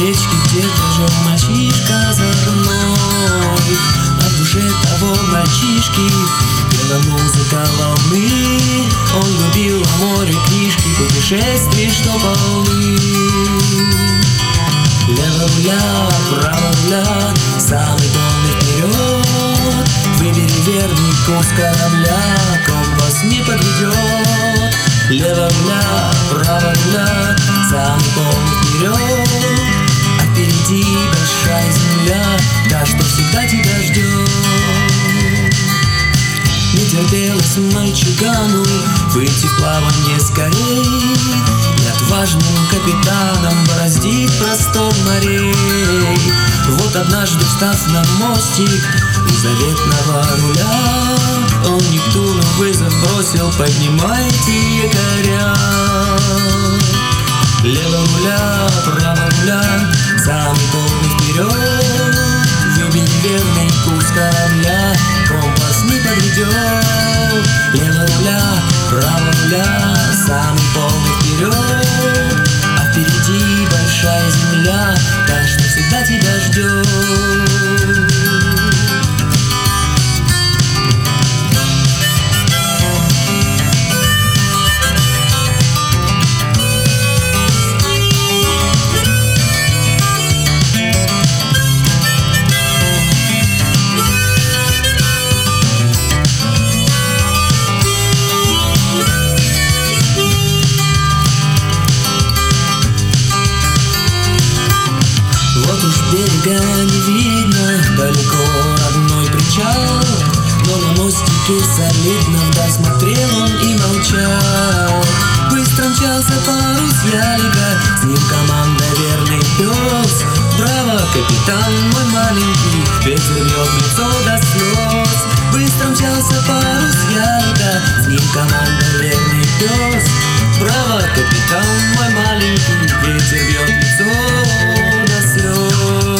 речке где-то жил мальчишка озорной. А в душе того мальчишки пела музыка волны. Он любил о море книжки, путешествий, что полны. Лево руля, право руля, самый полный вперед. Выбери верный курс корабля, компас не подведет. Лево руля, право руля, самый полный вперед. А впереди большая земля, та, что всегда тебя ждет. Не терпелось мальчугану выйти в плавание скорей и отважным капитаном бороздить простор морей. Вот однажды, встав на мостик у заветного руля, он Нептуну вызов бросил: поднимайте якоря. Лево руля, право руля, самый полный вперед. Выбери верный курс корабля, компас не подведет. Лево руля, право руля, самый полный вперед. А впереди большая земля, та, что всегда тебя ждет. Берега не видно, далеко родной причал, но на мостике солидно вдаль смотрел он и молчал. Быстро мчался парус ялика, с ним команда верный пес. Браво, капитан мой маленький, ветер бьет в лицо до слез. Быстро мчался парус ялика, с ним команда верный пес. Браво, капитан мой маленький, ветер бьет в лицо до слез.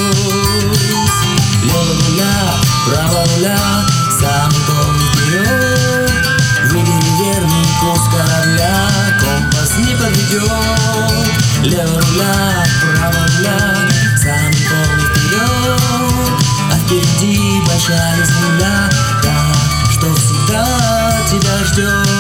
Лево руля, право руля, самый полный вперед. Выбери верный курс корабля, компас не подведет. Лево руля, право руля, самый полный вперед. А впереди большая земля, та, что всегда тебя ждет.